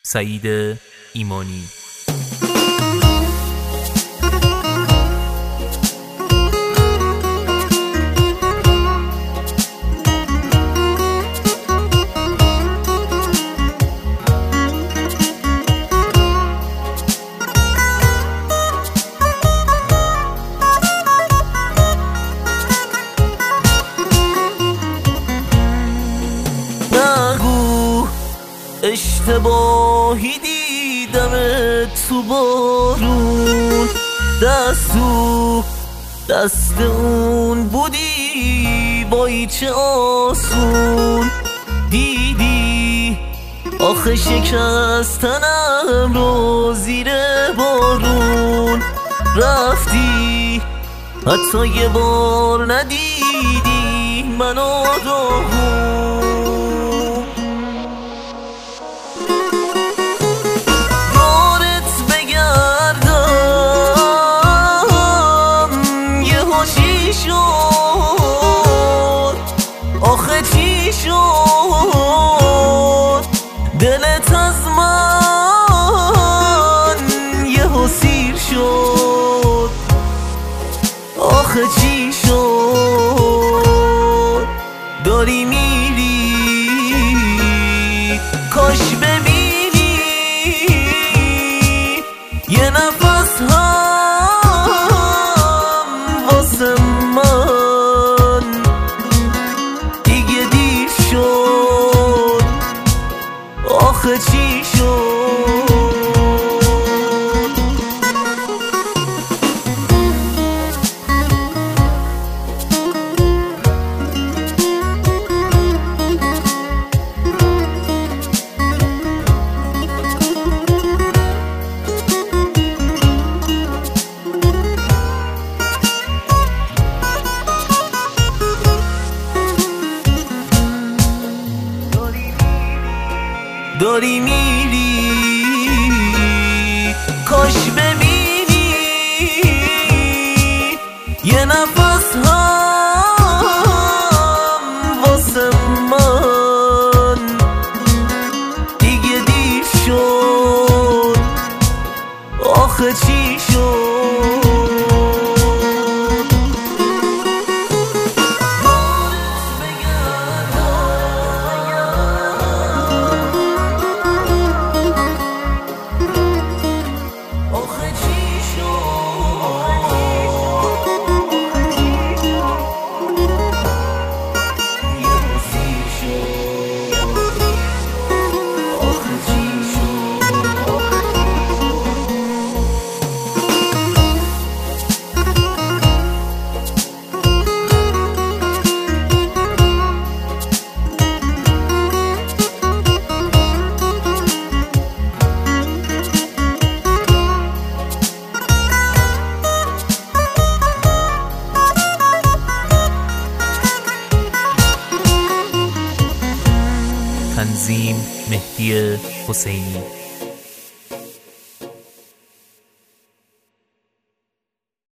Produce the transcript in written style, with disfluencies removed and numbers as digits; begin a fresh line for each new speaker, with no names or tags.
سعید ایمانی.
اشتباهی دیدمت تو بارون، دست اون بودی وای چه آسون. دیدی آخه شکستنم رو زیر بارون، رفتی حتی یه بار ندیدی منو داغون. آخه چی شد دلت از من یهو سیر شد؟ آخه چی شد داری میری؟ کاش ببینی یه نفس هم واسه من. دیگه دیر شد آخه چی شد؟ داری میری؟ کاش ببینی یه نفس هم واسه من. دیگه دیر شد آخه چی شد؟
تنظیم مهدی حسینی.